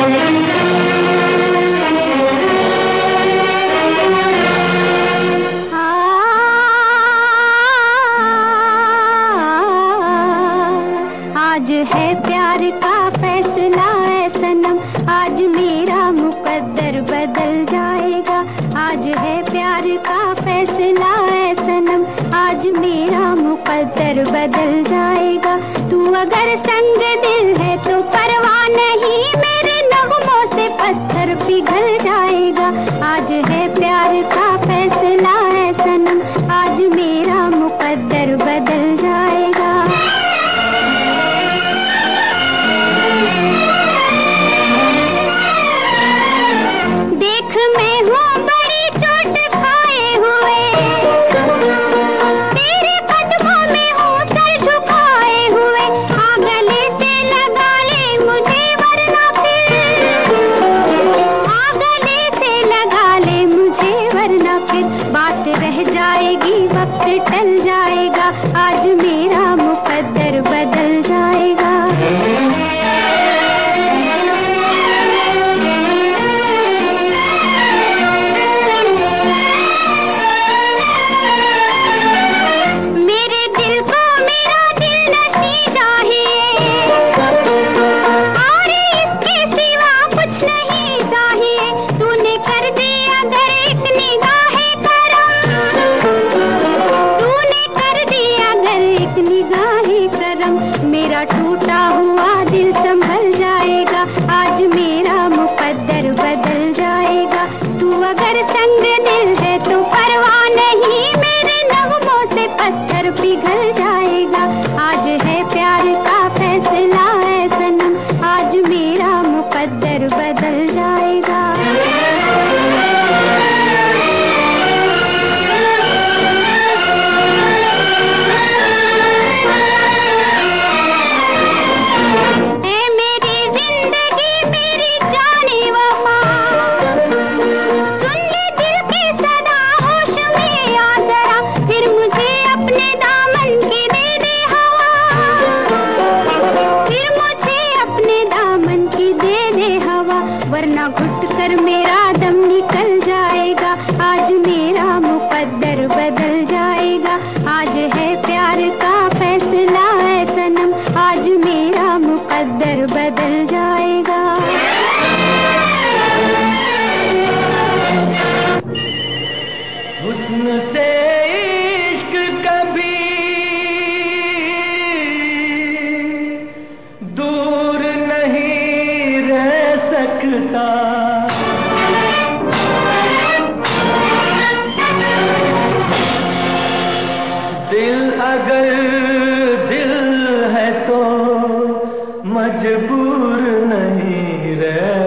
आज है प्यार का फैसला है सनम, आज मेरा मुकद्दर बदल जाएगा। आज है प्यार का फैसला है सनम, आज मेरा मुकद्दर बदल जाएगा। तू अगर संग दिल है तो परवाह नहीं, मेरे नगमों से पत्थर पिघल जाएगा। आज है प्यार का फैसला है सनम, आज मेरा मुकद्दर बदल जाएगा। बात रह जाएगी, वक्त टल जाएगा, आज मेरा मुकद्दर बदल जाएगा। मेरे दिल को मेरा दिल नशी चाहिए, और इसके सिवा कुछ नहीं चाहिए। तूने कर दिया अगर एक निगाह करम, मेरा टूटा हुआ दिल संभल जाएगा। आज मेरा मुकद्दर बदल जाएगा। तू अगर संग दिल है तो परवाह नहीं, मेरे नगमों से पत्थर पिघल जाएगा। आज है प्यार का फैसला है सनम, आज मेरा मुकद्दर बदल जाएगा। वरना घुट कर मेरा दम निकल जाएगा। आज मेरा मुकद्दर बदल जाएगा। आज है प्यार का फैसला है सनम, आज मेरा मुकद्दर बदल जाएगा। हुस्न से इश्क कभी दूर नहीं रह सकता। दिल अगर दिल है तो मजबूर नहीं रह